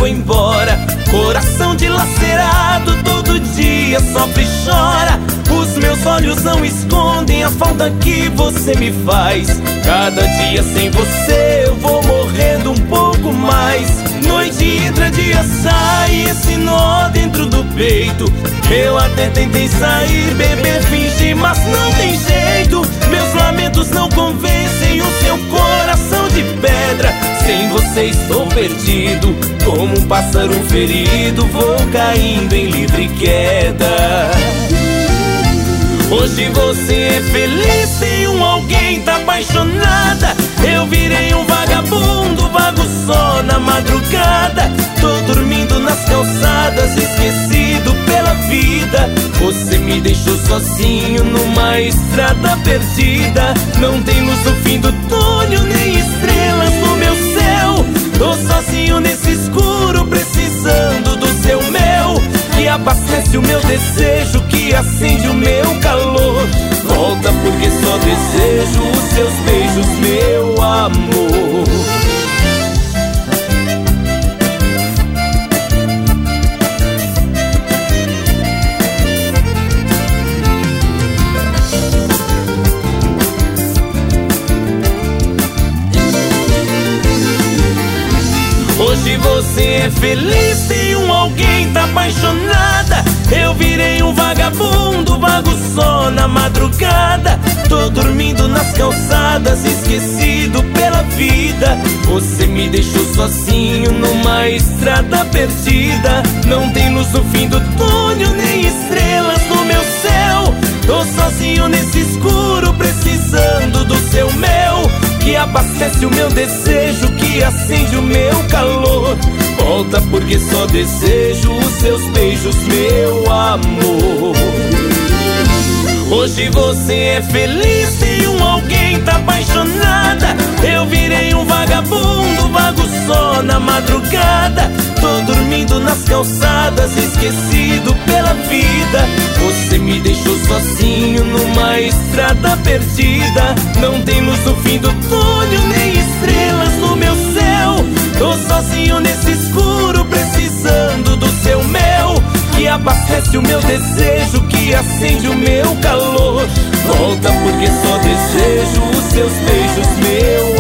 foi embora. Coração dilacerado, todo dia sofre e chora. Os meus olhos não escondem a falta que você me faz. Cada dia sem você eu vou morrendo um pouco mais. Noite entra, dia sai, esse nó dentro do peito. Eu até tentei sair, beber, fingir, mas não tem jeito. Meus lamentos não convencem o seu coração de pedra. Sem você estou perdido, como um pássaro ferido, vou caindo em livre queda. Hoje você é feliz, tem um alguém, tá apaixonada. Eu virei um vagabundo, vago só na madrugada. Tô dormindo nas calçadas, esquecido pela vida. Você me deixou sozinho numa estrada perdida. Não tem luz no fim do túnel, nem estrelas no meu céu. Tô sozinho nesse escuro, precisando do seu mel, que abastece o meu desejo, que acende o meu calor. Volta porque só desejo os seus beijos, meu amor. Hoje você é feliz, tem um alguém, tá apaixonada. Eu virei um vagabundo, vago só na madrugada. Tô dormindo nas calçadas, esquecido pela vida. Você me deixou sozinho numa estrada perdida. Não tem luz no fim do túnel, nem estrelas no meu céu. Tô sozinho nesse escuro, precisando do seu mel, que abastece o meu desejo, que acende o meu calor. Volta porque só desejo os seus beijos, meu amor. Hoje você é feliz, tem um alguém, tá apaixonada. Eu virei um vagabundo, vago só na madrugada. Tô dormindo nas calçadas, esquecido pela vida. Você me deixou sozinho numa estrada perdida. Não tem luz no fim do túnel, nem estrelas no meu céu. Tô sozinho nesse escuro, precisando do seu mel, que abastece o meu desejo, que acende o meu calor. Volta porque só desejo os seus beijos, meu